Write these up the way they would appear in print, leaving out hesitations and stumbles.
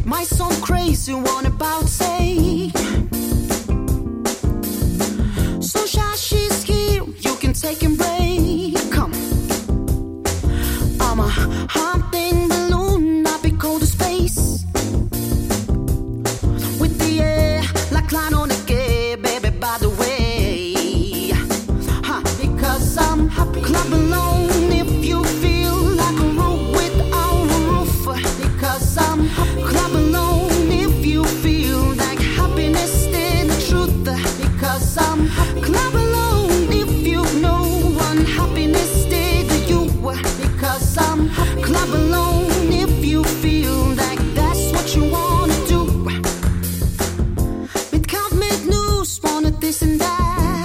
Might sound crazy, what about say? Sunshine, she's here, you can take a break. Come, I'm a hunting balloon, I'll be cold to space. With the air, like line on a gay, baby, by the way. Because I'm happy, club alone. If you feel like a room without a roof, because I'm happy, club alone. If you feel like happiness is the truth, because I'm happy, club alone. If you know one happiness is you, because I'm happy, club alone. If you feel like that's what you wanna do, it can't make news, wanted this and that.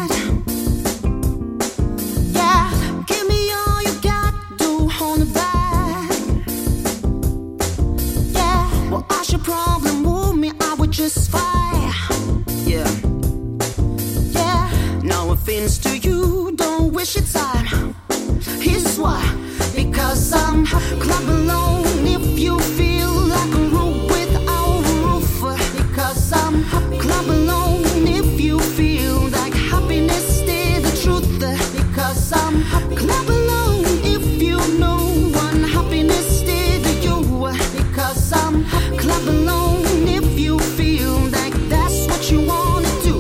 Just fire, yeah, yeah. No offense to you, don't wish it time. Here's why, because I'm club alone. If you feel like a room without a roof, because I'm club alone. If you feel like happiness is the truth, because I'm club alone. If you know one happiness is you, because I'm club alone. If you feel like that's what you wanna do,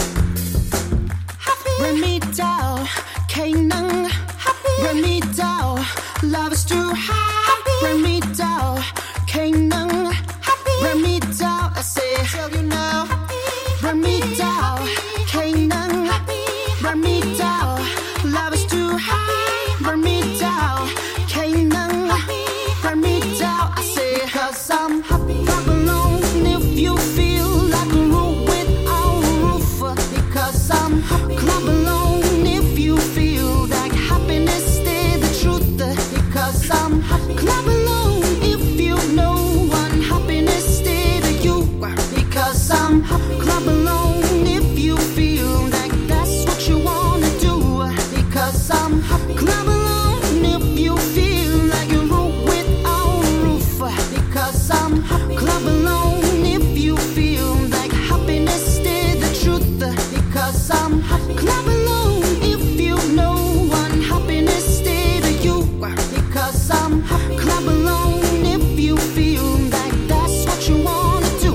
bring me down, Canaan. Bring me down, love is too high. Bring me down, Canaan. Bring me down, I say, tell you now. Bring me down, Canaan. Bring me down, love is too high. Bring me down, Canaan. Bring me down, I say, 'cause I'm happy, club alone. If you feel like a room without a roof, because I'm club alone. If you feel like happiness is the truth, because I'm club alone. If you know one happiness is you, because I'm club alone. If you feel like that's what you wanna do, because I'm club alone. If you feel like a room without a roof, because I'm club alone. If you feel like happiness is the truth, because I'm club alone. If you know one happiness is you, because I'm club alone. If you feel like that's what you wanna do,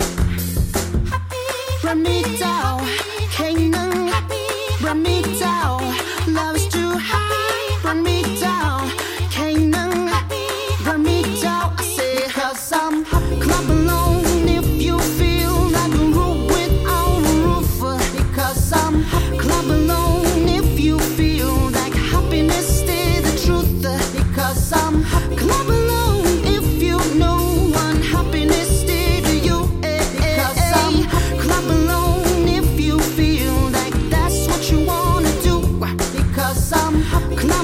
bring me down, Canaan. Bring me down, love is too high. Bring me down, Canaan. Bring me down, I say, 'cause I'm club alone. If you feel like a room without a roof, because I'm club alone. If you feel like happiness is the truth, because I'm club alone. If you know one happiness is you, because I'm club alone. If you feel like that's what you wanna do, because I'm club